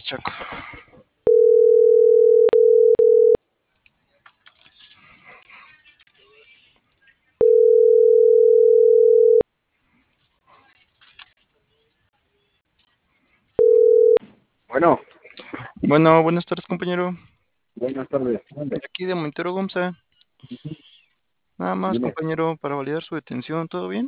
Chaco. Bueno, Bueno, buenas tardes, compañero. buenas tardes. De Mande, aquí de Montero Gomza. Nada más, dime. compañero, para validar su detención, ¿todo bien?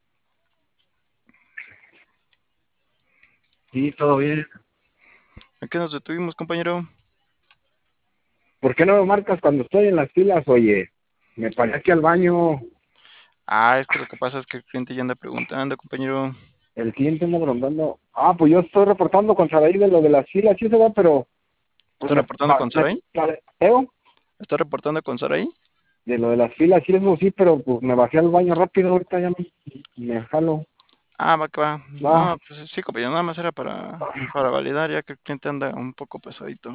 Sí, todo bien. ¿A qué nos detuvimos, compañero? ¿Por qué no me marcas cuando estoy en las filas? Oye, me paré aquí al baño, Es que lo que pasa es que el cliente ya anda preguntando, compañero. el cliente anda brondando. Pues yo estoy reportando contra la de lo de las filas, sí se va, pero pues ¿Está reportando con me Saray? pareo ¿Está reportando con Saray? de lo de las filas, sí, eso sí, pero pues me bajé al baño rápido, ahorita ya me jalo. Va que va. Va, No, pues sí, compañero, nada más era para validar, ya que el cliente anda un poco pesadito.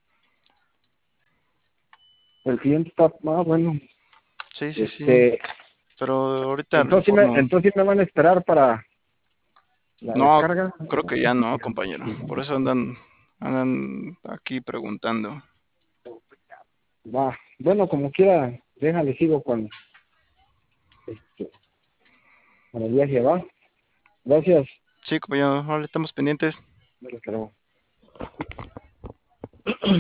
el cliente está, bueno, Sí, sí, sí. este, Pero ahorita le informo. entonces sí me van a esperar para la No, descarga. creo que ya no, compañero. Por eso andan aquí preguntando. Bueno, como quiera, déjale, sigo este, con el viaje, va. Gracias. Sí, compañero, ahora estamos pendientes. Me lo esperamos.